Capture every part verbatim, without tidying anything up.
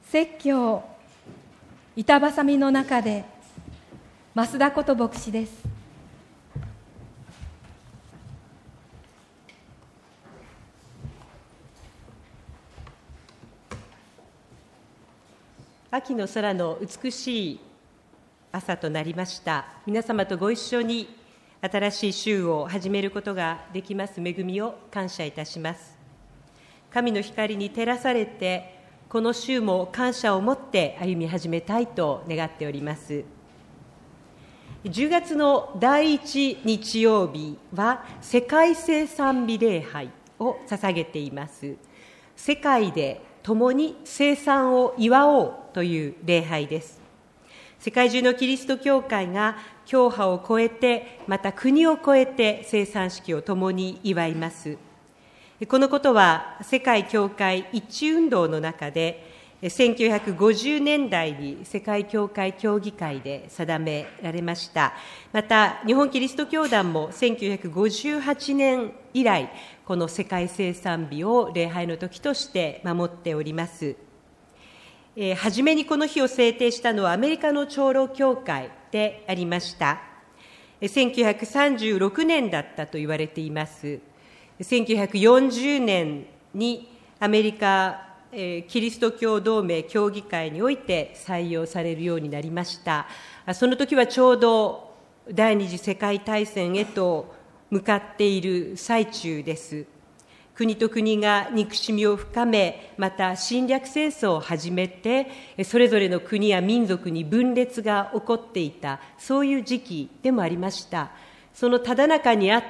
説教板挟みの中で増田こと牧師です。 秋の空の美しい朝となりました。皆様とご一緒に新しい週を始めることができます恵みを感謝いたします。神の光に照らされて、この週も感謝を持って歩み始めたいと願っております。じゅうがつのだいいち日曜日は世界生産日礼拝を捧げています。世界で共に生産を祝おうという礼拝です。世界中のキリスト教会が教派を超えて、また国を超えて生産式を共に祝います。このことは世界教会一致運動の中でせんきゅうひゃくごじゅうねんだいに世界教会協議会で定められました。また日本キリスト教団もせんきゅうひゃくごじゅうはちねん以来、この世界生産日を礼拝の時として守っております。えー、初めにこの日を制定したのはアメリカの長老教会でありました。せんきゅうひゃくさんじゅうろくねんだったと言われています。せんきゅうひゃくよんじゅうねんにアメリカ、えー、キリスト教同盟協議会において採用されるようになりました。その時はちょうど第二次世界大戦へと向かっている最中です。国と国が憎しみを深め、また侵略戦争を始めて、それぞれの国や民族に分裂が起こっていた、そういう時期でもありました。そのただ中にあって、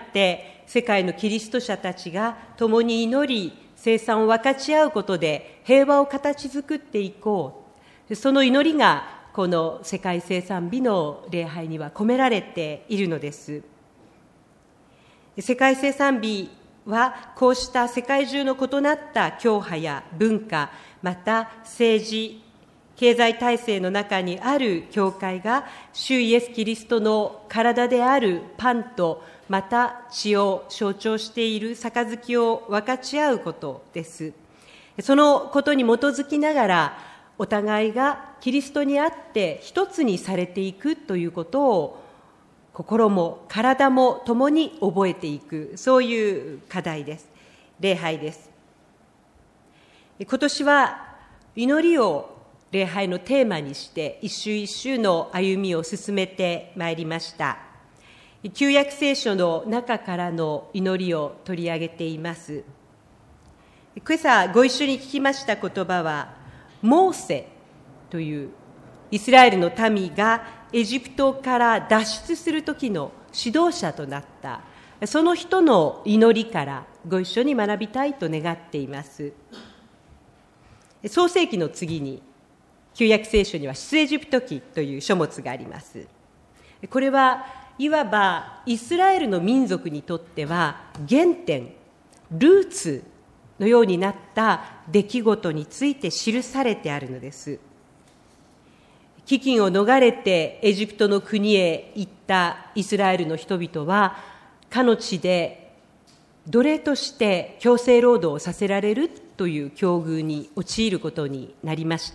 世界のキリスト者たちが共に祈り、生産を分かち合うことで平和を形作っていこう。その祈りがこの世界生産日の礼拝には込められているのです。世界生産日はこうした世界中の異なった教派や文化、また政治、経済体制の中にある教会が主イエス・キリストの体であるパンとまた血を象徴している杯を分かち合うことです。そのことに基づきながら、お互いがキリストにあって一つにされていくということを、心も体も共に覚えていく、そういう課題です。礼拝です。今年は祈りを礼拝のテーマにして一週一週の歩みを進めてまいりました。旧約聖書の中からの祈りを取り上げています。今朝ご一緒に聞きました言葉は、モーセというイスラエルの民がエジプトから脱出する時の指導者となった、その人の祈りからご一緒に学びたいと願っています。創世記の次に、旧約聖書には出エジプト記という書物があります。これはいわばイスラエルの民族にとっては原点、ルーツのようになった出来事について記されてあるのです。飢饉を逃れてエジプトの国へ行ったイスラエルの人々は、かの地で奴隷として強制労働をさせられるという境遇に陥ることになりました。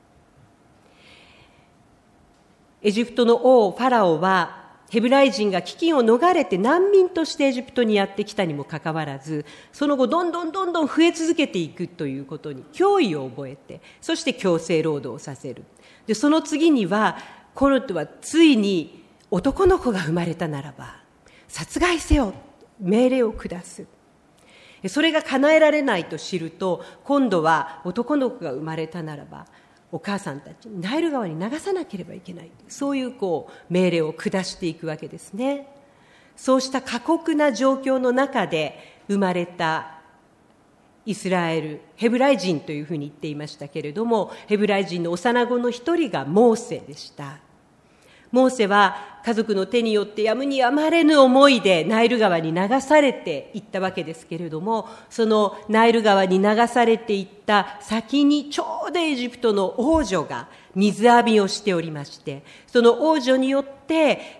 エジプトの王ファラオは、ヘブライ人が飢饉を逃れて難民としてエジプトにやってきたにもかかわらず、その後どんどんどんどん増え続けていくということに脅威を覚えて、そして強制労働をさせる。で、その次には、この人はついに男の子が生まれたならば殺害せよ、命令を下す。それが叶えられないと知ると、今度は男の子が生まれたならばお母さんたちナイル川に流さなければいけない、そういうこう命令を下していくわけですね。そうした過酷な状況の中で生まれたイスラエル、ヘブライ人というふうに言っていましたけれども、ヘブライ人の幼子の一人がモーセでした。モーセは家族の手によってやむにやまれぬ思いでナイル川に流されていったわけですけれども、そのナイル川に流されていった先にちょうどエジプトの王女が水浴びをしておりまして、その王女によって、まあ、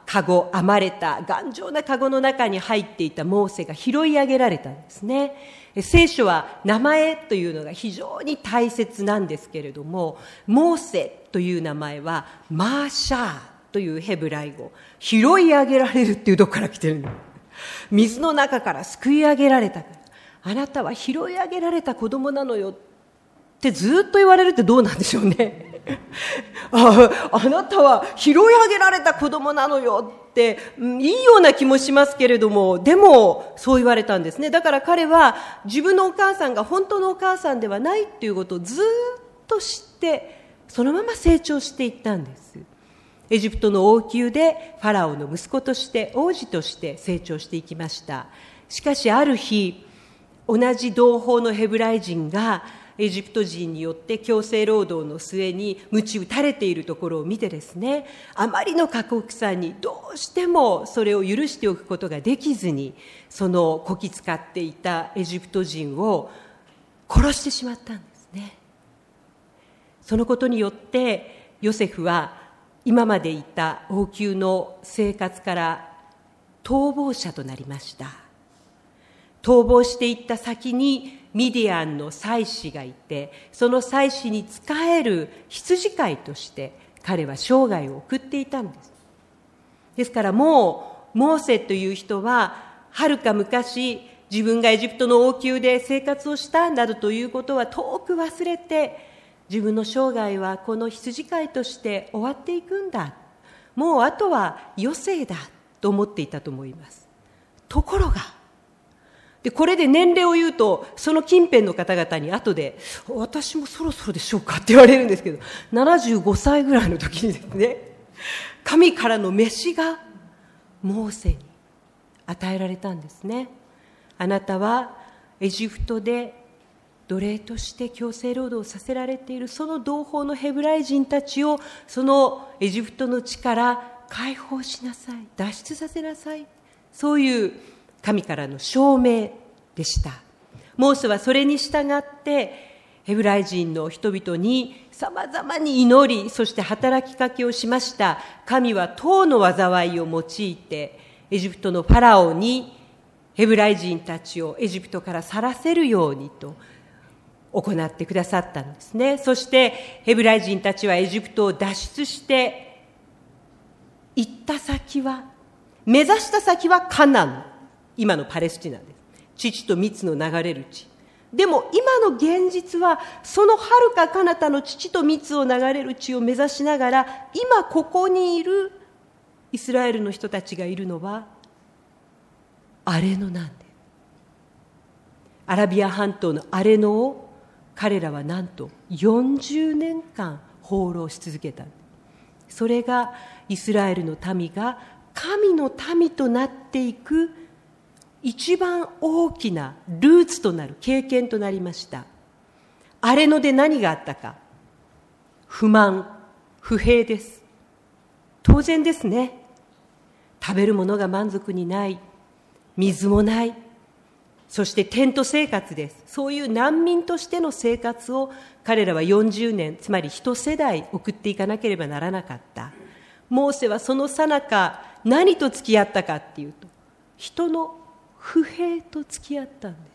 カゴ、編まれた頑丈なカゴの中に入っていたモーセが拾い上げられたんですね。聖書は名前というのが非常に大切なんですけれども、モーセという名前はマーシャーというヘブライ語、拾い上げられるっていうところから来てるの。水の中からすくい上げられたから、あなたは拾い上げられた子供なのよってずっと言われるってどうなんでしょうね。あ, あなたは拾い上げられた子供なのよって、うん、いいような気もしますけれども、でもそう言われたんですね。だから彼は自分のお母さんが本当のお母さんではないっていうことをずっと知って、そのまま成長していったんです。エジプトの王宮でファラオの息子として王子として成長していきました。しかしある日、同じ同胞のヘブライ人がエジプト人によって強制労働の末に鞭打たれているところを見てですね、あまりの過酷さにどうしてもそれを許しておくことができずに、そのこき使っていたエジプト人を殺してしまったんですね。そのことによってヨセフは今までいた王宮の生活から逃亡者となりました。逃亡していった先にミディアンの祭司がいて、その祭司に仕える羊飼いとして彼は生涯を送っていたんです。ですからもうモーセという人ははるか昔自分がエジプトの王宮で生活をしたなどということは遠く忘れて、自分の生涯はこの羊飼いとして終わっていくんだ、もうあとは余生だと思っていたと思います。ところがでこれで年齢を言うと、その近辺の方々に後で私もそろそろでしょうかって言われるんですけど、ななじゅうごさいぐらいの時にですね、神からの召しがモーセに与えられたんですね。あなたはエジプトで奴隷として強制労働をさせられているその同胞のヘブライ人たちをそのエジプトの地から解放しなさい、脱出させなさい、そういう神からの証明でした。モーセはそれに従ってヘブライ人の人々にさまざまに祈り、そして働きかけをしました。神は十の災いを用いてエジプトのファラオにヘブライ人たちをエジプトから去らせるようにと行ってくださったんですね。そしてヘブライ人たちはエジプトを脱出して行った先は、目指した先はカナン、今のパレスチナです。乳と蜜の流れる地。でも今の現実はその遥か彼方の乳と蜜を流れる地を目指しながら、今ここにいるイスラエルの人たちがいるのはアレノなんです。アラビア半島のアレノを彼らはなんとよんじゅうねんかん放浪し続けた。それがイスラエルの民が神の民となっていく一番大きなルーツとなる経験となりました。アレノで何があったか。不満、不平です。当然ですね。食べるものが満足にない、水もない、そしてテント生活です。そういう難民としての生活を彼らはよんじゅうねん、つまり一世代送っていかなければならなかった。モーセはその最中何と付き合ったかっていうと、人の不平と付き合ったんです。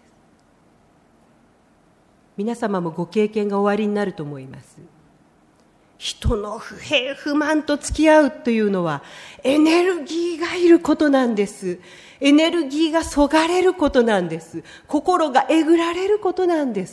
皆様もご経験がおありになると思います。人の不平不満と付き合うというのはエネルギーがいることなんです。エネルギーがそがれることなんです。心がえぐられることなんです。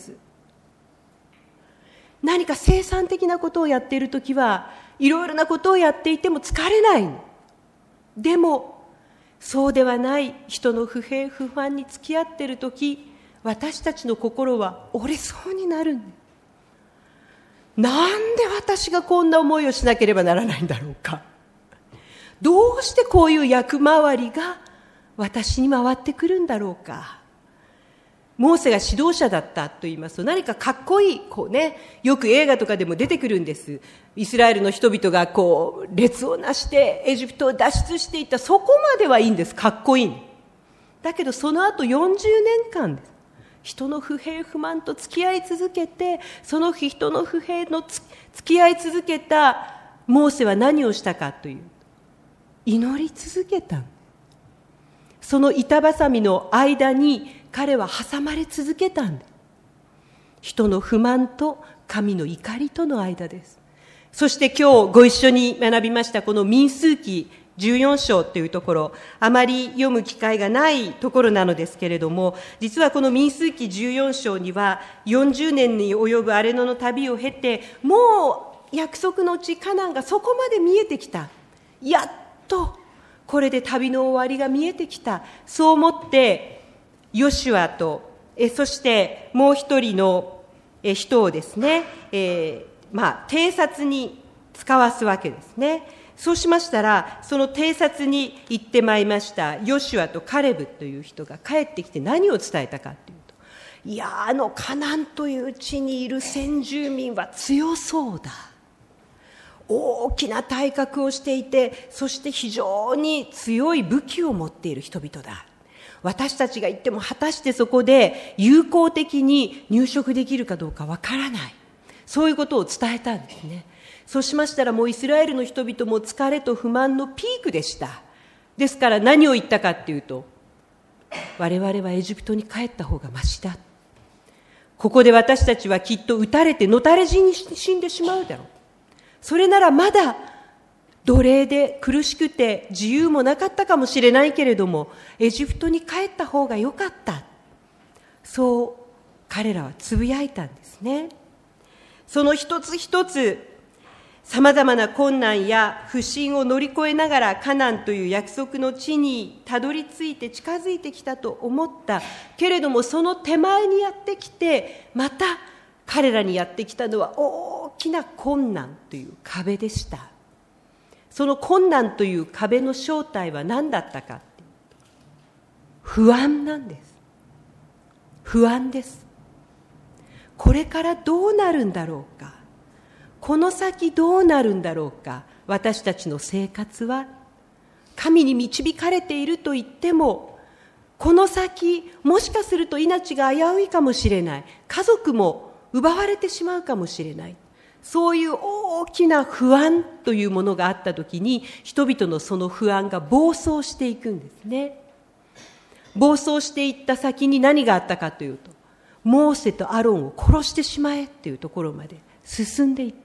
何か生産的なことをやっているときはいろいろなことをやっていても疲れない。でもそうではない人の不平不満に付き合っているとき、私たちの心は折れそうになるんです。なんで私がこんな思いをしなければならないんだろうか。どうしてこういう役回りが私に回ってくるんだろうか。モーセが指導者だったと言いますと、何かかっこいい、こうね、よく映画とかでも出てくるんです。イスラエルの人々がこう列をなしてエジプトを脱出していった、そこまではいいんです。かっこいい。だけどその後よんじゅうねんかんです。人の不平不満と付き合い続けて、その人の不平の付き合い続けたモーセは何をしたかという、 祈り続けた。その板挟みの間に彼は挟まれ続けたんだ。人の不満と神の怒りとの間です。そして今日ご一緒に学びましたこの民数記じゅうよん章というところ、あまり読む機会がないところなのですけれども、実はこの民数記じゅうよん章にはよんじゅうねんに及ぶ荒野の旅を経て、もう約束の地カナンがそこまで見えてきた。やっとこれで旅の終わりが見えてきた。そう思ってヨシュアとえそしてもう一人のえ人をですね、えー、まあ偵察に使わすわけですね。そうしましたら、その偵察に行ってまいりましたヨシュアとカレブという人が帰ってきて何を伝えたかというと、いやあのカナンという地にいる先住民は強そうだ、大きな体格をしていて、そして非常に強い武器を持っている人々だ。私たちが行っても果たしてそこで有効的に入植できるかどうかわからない。そういうことを伝えたんですね。そうしましたらもうイスラエルの人々も疲れと不満のピークでした。ですから何を言ったかっていうと、我々はエジプトに帰った方がましだ。ここで私たちはきっと撃たれてのたれ死に死んでしまうだろう。それならまだ奴隷で苦しくて自由もなかったかもしれないけれども、エジプトに帰った方がよかった。そう彼らはつぶやいたんですね。その一つ一つさまざまな困難や不信を乗り越えながらカナンという約束の地にたどり着いて近づいてきたと思ったけれども、その手前にやってきてまた彼らにやってきたのは大きな困難という壁でした。その困難という壁の正体は何だったかっていうと、不安なんです。不安です。これからどうなるんだろうか、この先どうなるんだろうか、私たちの生活は神に導かれていると言っても、この先もしかすると命が危ういかもしれない、家族も奪われてしまうかもしれない、そういう大きな不安というものがあったときに、人々のその不安が暴走していくんですね。暴走していった先に何があったかというと、モーセとアロンを殺してしまえというところまで進んでいった。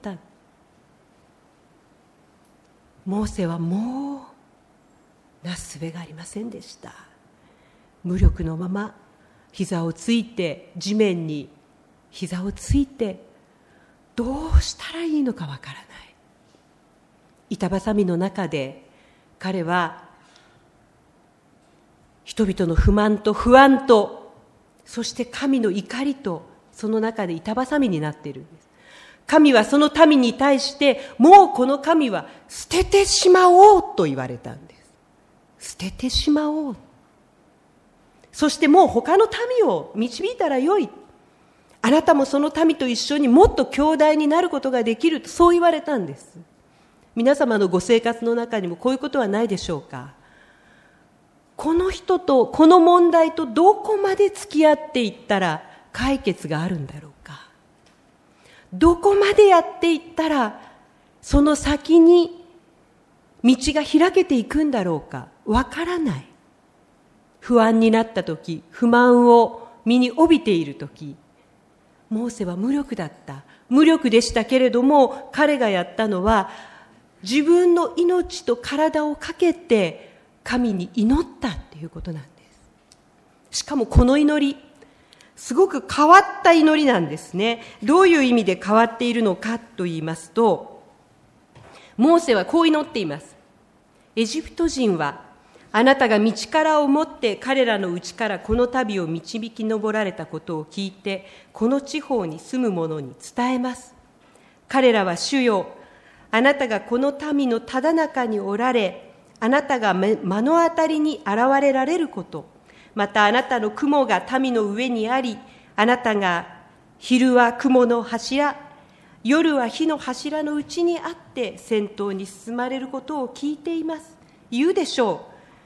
モーセはもうなすすべがありませんでした。無力のまま膝をついて、地面に膝をついて、どうしたらいいのかわからない。板挟みの中で彼は人々の不満と不安と、そして神の怒りと、その中で板挟みになっているんです。神はその民に対して、もうこの神は捨ててしまおうと言われたんです。捨ててしまおう。そしてもう他の民を導いたらよい。あなたもその民と一緒にもっと強大になることができると、そう言われたんです。皆様のご生活の中にもこういうことはないでしょうか。この人とこの問題とどこまで付き合っていったら解決があるんだろうか。どこまでやっていったらその先に道が開けていくんだろうか。わからない。不安になったとき、不満を身に帯びているとき、モーセは無力だった。無力でしたけれども、彼がやったのは自分の命と体をかけて神に祈ったということなんです。しかもこの祈り、すごく変わった祈りなんですね。どういう意味で変わっているのかと言いますと、モーセはこう祈っています。エジプト人はあなたが道からを持って彼らのうちからこの旅を導き上られたことを聞いて、この地方に住む者に伝えます。彼らは主よ、あなたがこの民のただ中におられ、あなたが目の当たりに現れられること、またあなたの雲が民の上にあり、あなたが昼は雲の柱、夜は火の柱のうちにあって先頭に進まれることを聞いています。言うでしょう。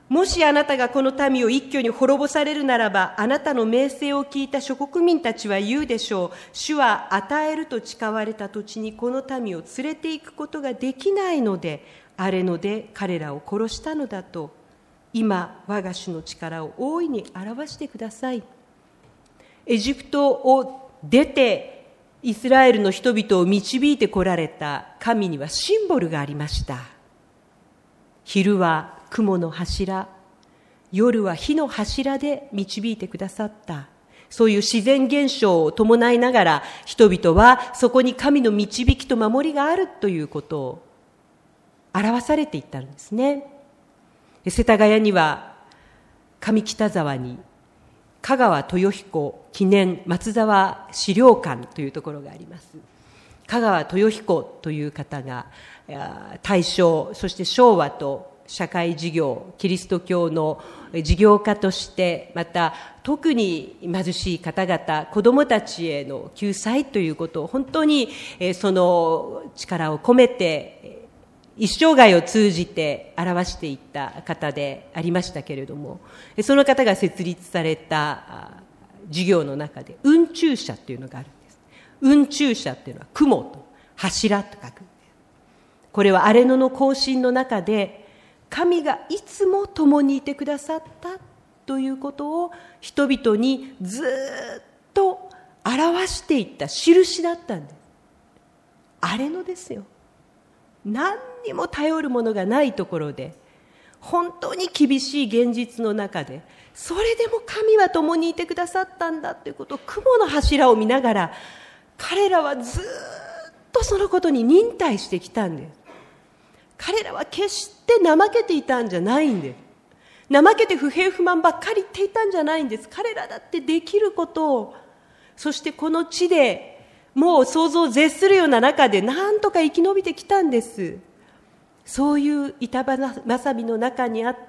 もしあなたがこの民を一挙に滅ぼされるならば、あなたの名声を聞いた諸国民たちは言うでしょう。主は与えると誓われた土地にこの民を連れて行くことができないので、あれので彼らを殺したのだと。今、我が主の力を大いに表してください。エジプトを出て、イスラエルの人々を導いてこられた神にはシンボルがありました。昼は雲の柱、夜は火の柱で導いてくださった。そういう自然現象を伴いながら、人々はそこに神の導きと守りがあるということを表されていったんですね。世田谷には上北沢に香川豊彦記念松沢資料館というところがあります。香川豊彦という方が大正、そして昭和と社会事業、キリスト教の事業家として、また特に貧しい方々、子どもたちへの救済ということを本当にその力を込めて一生涯を通じて表していった方でありましたけれども、その方が設立された事業の中で雲中社というのがあるんです。雲中社というのは雲と柱と書く。これは荒れ野の行進の中で神がいつも共にいてくださったということを人々にずっと表していった印だったんです。荒れ野ですよ。何にも頼るものがないところで、本当に厳しい現実の中で、それでも神は共にいてくださったんだということを雲の柱を見ながら、彼らはずっとそのことに忍耐してきたんです。彼らは決して怠けていたんじゃないんです。怠けて不平不満ばっかり言っていたんじゃないんです。彼らだってできることを、そしてこの地でもう想像を絶するような中で何とか生き延びてきたんです。そういう板挟みの中にあって、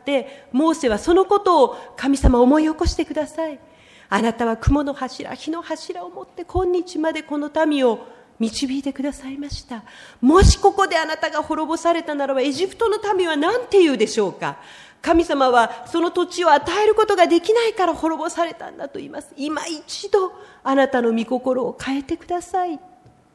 モーセはそのことを神様思い起こしてください。あなたは雲の柱、火の柱を持って今日までこの民を導いてくださいました。もしここであなたが滅ぼされたならば、エジプトの民は何て言うでしょうか。神様はその土地を与えることができないから滅ぼされたんだと言います。今一度あなたの御心を変えてください。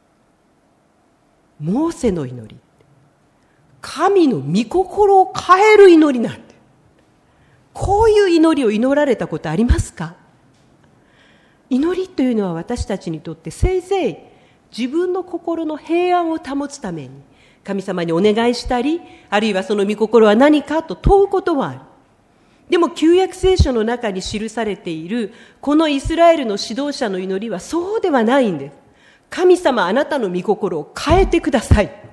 モーセの祈り、神の御心を変える祈りなんて、こういう祈りを祈られたことありますか？祈りというのは私たちにとってせいぜい自分の心の平安を保つために神様にお願いしたり、あるいはその御心は何かと問うことはある。でも旧約聖書の中に記されているこのイスラエルの指導者の祈りはそうではないんです。神様、あなたの御心を変えてください。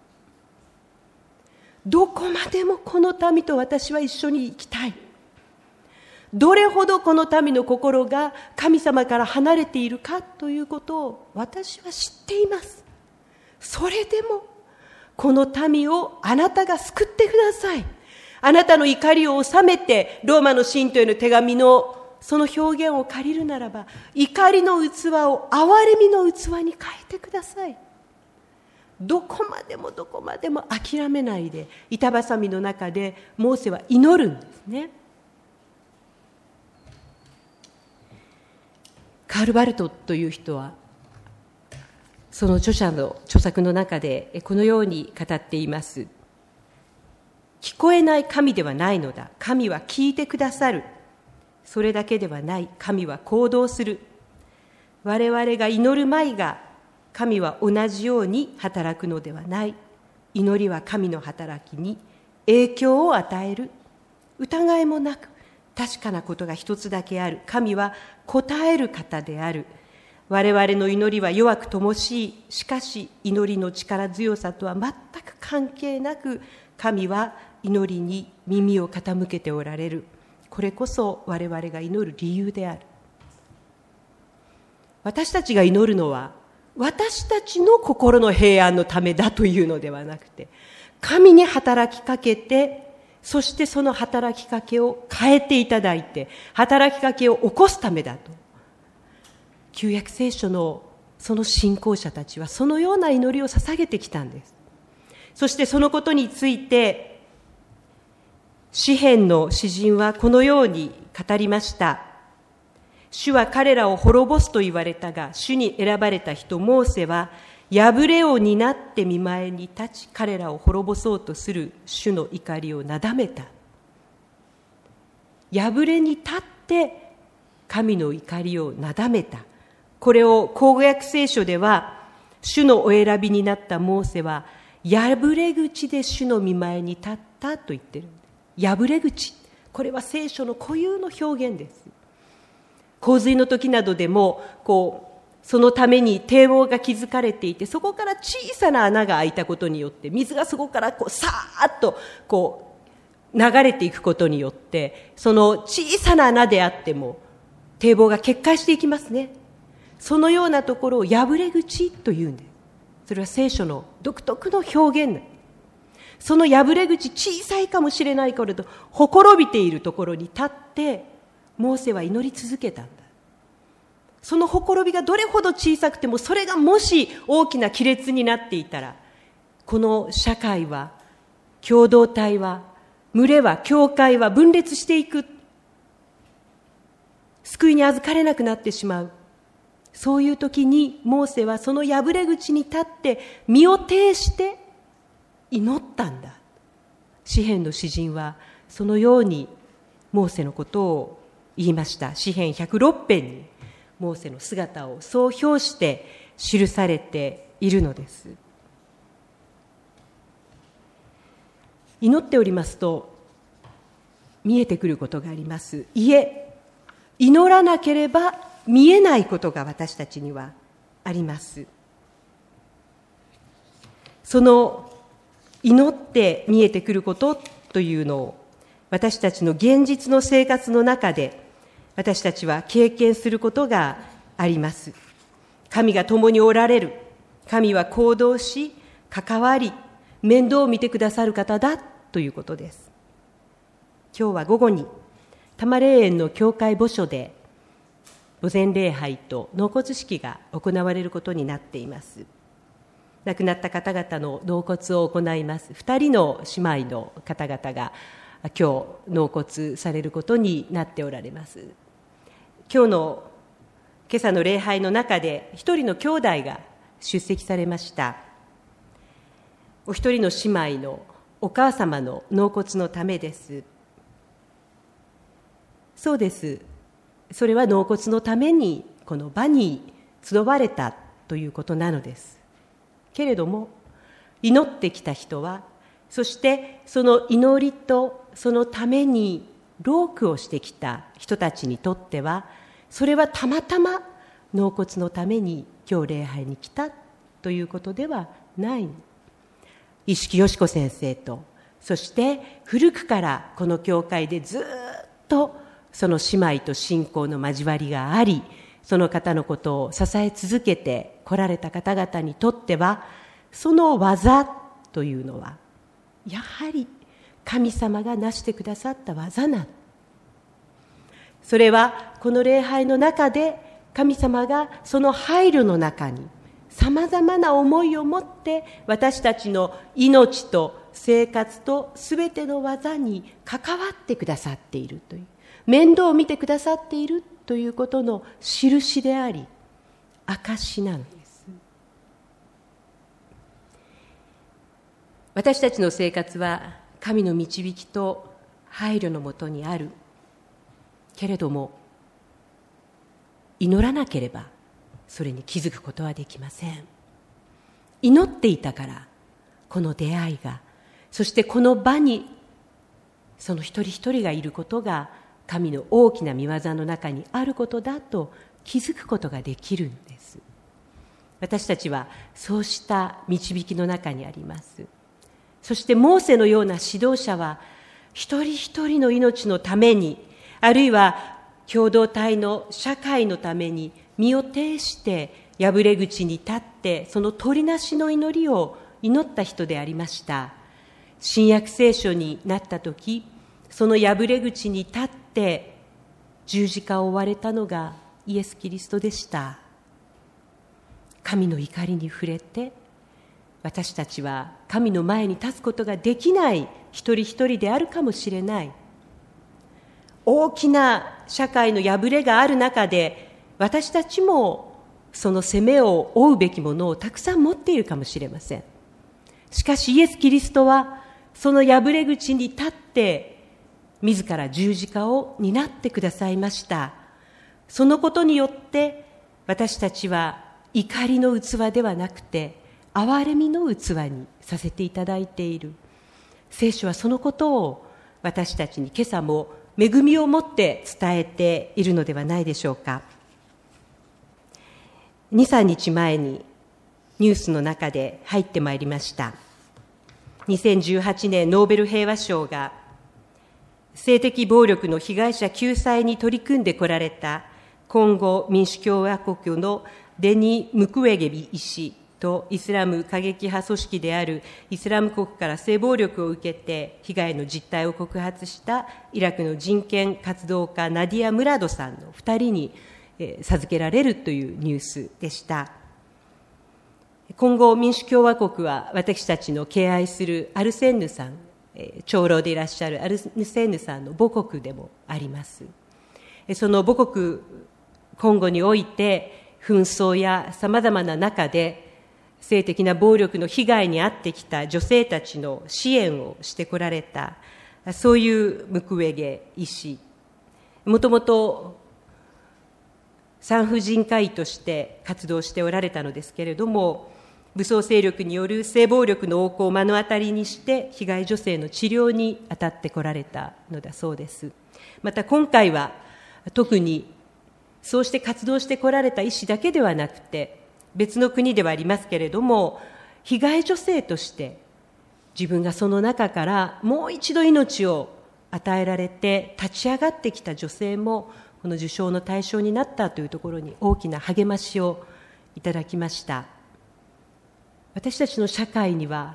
どこまでもこの民と私は一緒に行きたい。どれほどこの民の心が神様から離れているかということを私は知っています。それでもこの民をあなたが救ってください。あなたの怒りを収めて、ローマの信徒への手紙のその表現を借りるならば、怒りの器を憐れみの器に変えてください。どこまでもどこまでも諦めないで、板挟みの中でモーセは祈るんですね。カール・バルトという人はその著者の著作の中でこのように語っています。聞こえない神ではないのだ。神は聞いてくださる。それだけではない。神は行動する。我々が祈るまいが、神は同じように働くのではない。祈りは神の働きに影響を与える。疑いもなく確かなことが一つだけある。神は答える方である。我々の祈りは弱く乏しい。しかし祈りの力強さとは全く関係なく、神は祈りに耳を傾けておられる。これこそ我々が祈る理由である。私たちが祈るのは私たちの心の平安のためだというのではなくて、神に働きかけて、そしてその働きかけを変えていただいて、働きかけを起こすためだと。旧約聖書のその信仰者たちはそのような祈りを捧げてきたんです。そしてそのことについて詩編の詩人はこのように語りました。主は彼らを滅ぼすと言われたが、主に選ばれた人モーセは破れを担って見前に立ち、彼らを滅ぼそうとする主の怒りをなだめた。破れに立って神の怒りをなだめた。これを口語訳聖書では、主のお選びになったモーセは破れ口で主の御前に立ったと言ってる。破れ口、これは聖書の固有の表現です。洪水の時などでもこうそのために堤防が築かれていて、そこから小さな穴が開いたことによって水がそこからこうさーっとこう流れていくことによって、その小さな穴であっても堤防が決壊していきますね。そのようなところを破れ口というんです。それは聖書の独特の表現。その破れ口、小さいかもしれないけれどほころびているところに立ってモーセは祈り続けたんだ。そのほころびがどれほど小さくても、それがもし大きな亀裂になっていたら、この社会は、共同体は、群れは、教会は分裂していく。救いに預かれなくなってしまう。そういう時にモーセはその破れ口に立って身を挺して祈ったんだ。詩編の詩人はそのようにモーセのことを言いました。詩編ひゃくろく編にモーセの姿をそう評して記されているのです。祈っておりますと見えてくることがあります。いえ、祈らなければ見えないことが私たちにはあります。その祈って見えてくることというのを私たちの現実の生活の中で私たちは経験することがあります。神が共におられる。神は行動し、関わり、面倒を見てくださる方だということです。今日は午後に多摩霊園の教会墓所で墓前礼拝と納骨式が行われることになっています。亡くなった方々の納骨を行います二人の姉妹の方々が今日納骨されることになっておられます。今日の今朝の礼拝の中で一人の兄弟が出席されました。お一人の姉妹のお母様の納骨のためです。そうです。それは納骨のためにこの場に集われたということなのです。けれども祈ってきた人は、そしてその祈りとそのために労苦をしてきた人たちにとっては、それはたまたま納骨のために今日礼拝に来たということではない。石木よし子先生と、そして古くからこの教会でずっとその姉妹と信仰の交わりがあり、その方のことを支え続けて来られた方々にとっては、その技というのはやはり神様がなしてくださった技なの。それはこの礼拝の中で神様がその配慮の中にさまざまな思いを持って私たちの命と生活とすべての技に関わってくださっているという、面倒を見てくださっているということの印であり証なのです。私たちの生活は神の導きと配慮のもとにあるけれども、祈らなければそれに気づくことはできません。祈っていたからこの出会いが、そしてこの場にその一人一人がいることが神の大きな御業の中にあることだと気づくことができるんです。私たちはそうした導きの中にあります。そしてモーセのような指導者は一人一人の命のために、あるいは共同体の社会のために身を挺して破れ口に立ってその取りなしの祈りを祈った人でありました。新約聖書になったとき、その破れ口に立って十字架を追われたのがイエス・キリストでした。神の怒りに触れて、私たちは神の前に立つことができない一人一人であるかもしれない。大きな社会の破れがある中で、私たちもその責めを負うべきものをたくさん持っているかもしれません。しかしイエス・キリストはその破れ口に立って自ら十字架を担ってくださいました。そのことによって私たちは怒りの器ではなくて憐れみの器にさせていただいている。聖書はそのことを私たちに今朝も恵みを持って伝えているのではないでしょうか。に、さんにちまえにニュースの中で入ってまいりました。にせんじゅうはちねんノーベル平和賞が性的暴力の被害者救済に取り組んでこられたコンゴ民主共和国のデニ・ムクウェゲビ医師とイスラム過激派組織であるイスラム国から性暴力を受けて被害の実態を告発したイラクの人権活動家ナディア・ムラドさんのふたりに授けられるというニュースでした。コンゴ民主共和国は私たちの敬愛するアルセンヌさん、長老でいらっしゃるアルセンヌさんの母国でもあります。その母国コンゴにおいて紛争やさまざまな中で性的な暴力の被害に遭ってきた女性たちの支援をしてこられた、そういうムクウェゲ医師、もともと産婦人科医として活動しておられたのですけれども、武装勢力による性暴力の横行を目の当たりにして被害女性の治療に当たってこられたのだそうです。また今回は特にそうして活動してこられた医師だけではなくて、別の国ではありますけれども、被害女性として自分がその中からもう一度命を与えられて立ち上がってきた女性もこの受賞の対象になったというところに大きな励ましをいただきました。私たちの社会には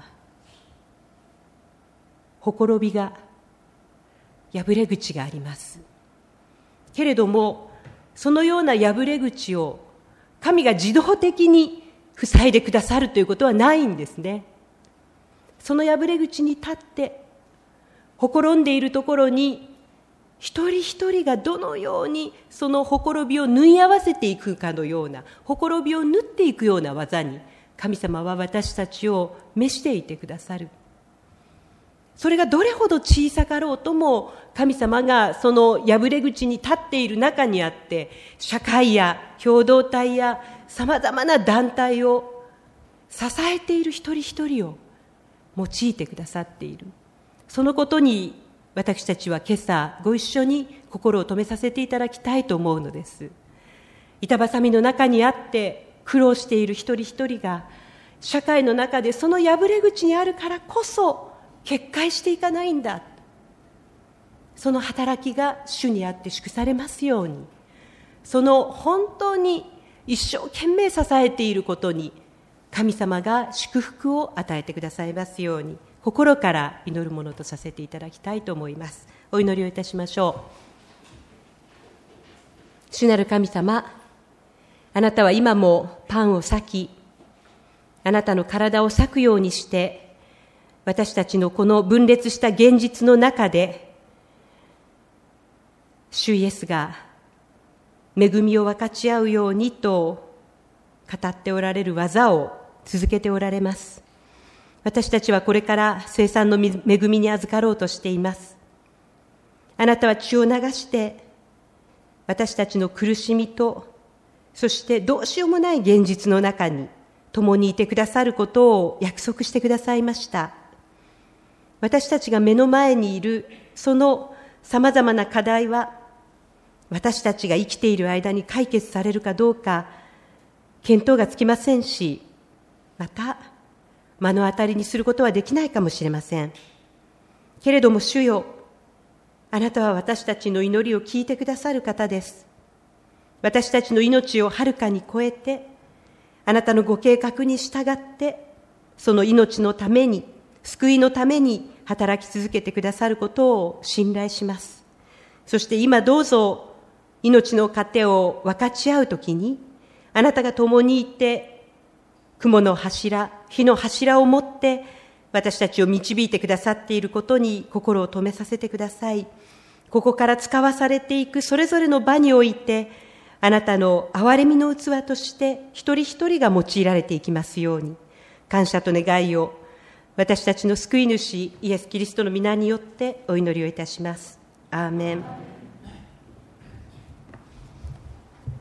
ほころびが、破れ口があります。けれどもそのような破れ口を神が自動的に塞いでくださるということはないんですね。その破れ口に立ってほころんでいるところに一人一人がどのようにそのほころびを縫い合わせていくかのような、ほころびを縫っていくような技に神様は私たちを召していてくださる。それがどれほど小さかろうとも神様がその破れ口に立っている中にあって、社会や共同体やさまざまな団体を支えている一人一人を用いてくださっている。そのことに私たちは今朝ご一緒に心を止めさせていただきたいと思うのです。板挟みの中にあって苦労している一人一人が社会の中でその破れ口にあるからこそ決壊していかないんだ、その働きが主にあって祝されますように、その本当に一生懸命支えていることに神様が祝福を与えてくださいますように、心から祈るものとさせていただきたいと思います。お祈りをいたしましょう。主なる神様、あなたは今もパンを裂き、あなたの体を裂くようにして私たちのこの分裂した現実の中で、主イエスが恵みを分かち合うようにと語っておられる技を続けておられます。私たちはこれから聖餐の恵みに預かろうとしています。あなたは血を流して私たちの苦しみと、そしてどうしようもない現実の中に共にいてくださることを約束してくださいました。私たちが目の前にいるそのさまざまな課題は、私たちが生きている間に解決されるかどうか見当がつきませんし、また目の当たりにすることはできないかもしれません。けれども主よ、あなたは私たちの祈りを聞いてくださる方です。私たちの命をはるかに超えて、あなたのご計画に従って、その命のために、救いのために働き続けてくださることを信頼します。そして今どうぞ命の糧を分かち合うときに、あなたが共にいて、雲の柱、火の柱を持って私たちを導いてくださっていることに心を止めさせてください。ここから使わされていくそれぞれの場において、あなたの憐れみの器として一人一人が用いられていきますように、感謝と願いを私たちの救い主イエス・キリストの皆によってお祈りをいたします。アーメン。